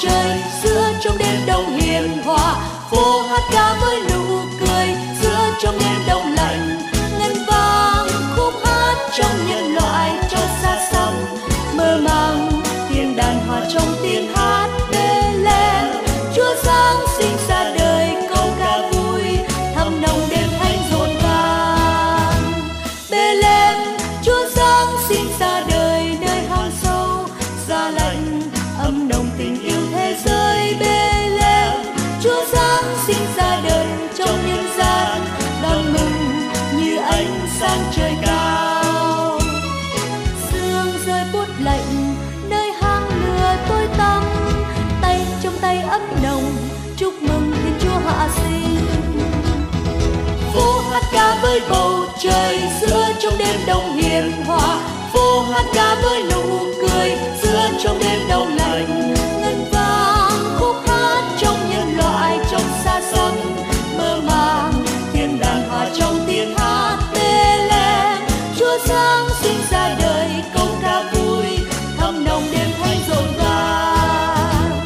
trời giữa trong đêm đông hiền hòa. Phố hát ca với nụ cười giữa trong đêm đông lạnh. Ngân vang khúc hát trong nhân loại cho xa xăm mơ màng. Tiếng đàn hòa trong tiếng hát Bê-lem. Chúa Giáng sinh ra đời câu ca vui thăm nồng đêm thánh rộn vang. Bê-lem, Chúa Giáng sinh ra đời nơi hang sâu giá lạnh ấm nồng tình yêu thế giới. Bê-lem, Chúa Giáng sinh ra đời trong nhân gian đón mừng như ánh sáng trời cao. Sương rơi buốt lạnh nơi hang lửa tối tăm, tay trong tay ấm nồng chúc mừng Thiên Chúa hạ sinh. Phố hát ca với bầu trời giữa trong đêm đông hiền hòa. Phố hát ca với nụ cười giữa trong đêm đông lạnh. Ngân vang khúc hát trong nhân loại trong xa xăm mơ màng. Tiếng đàn hòa trong tiếng hát Bê-lem. Chúa Giáng sinh ra đời câu ca vui thăm nồng đêm thánh rộn vang.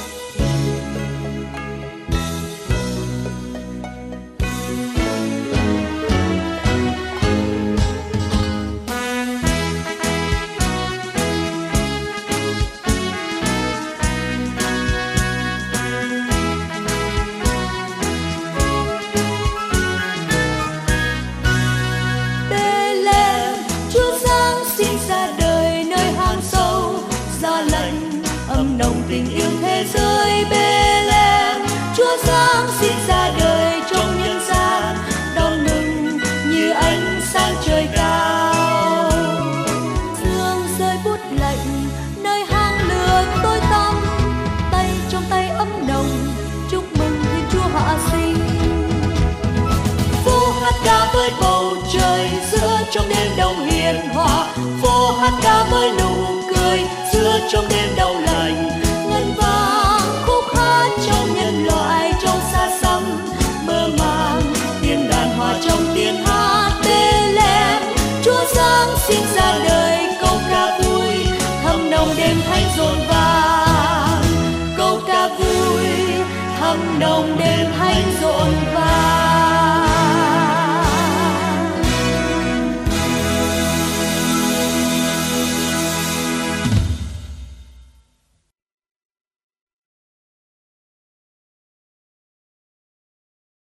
Bê-lem, Chúa Giáng sinh ra đời nơi hang sâu giá lạnh ấm nồng tình yêu thế giới. Bê-lem, Chúa Giáng sinh ra đời trong nhân gian đón mừng như ánh sáng trời cao. Sương rơi buốt lạnh nơi hang lửa tối tăm, tay trong tay ấm nồng chúc mừng Thiên Chúa hạ sinh. Phố hát ca với bầu trời giữa trong đêm đông hiền hòa. Phố hát ca với nụ cười giữa trong đêm đông lạnh. Ngân vang khúc hát trong nhân loại trong xa xăm mơ màng. Tiếng đàn hòa trong tiếng hát Bê-lem. Chúa Giáng sinh ra đời câu ca vui thăm nồng đêm thánh rộn vang. Câu ca vui thăm nồng đêm thánh rộn vang.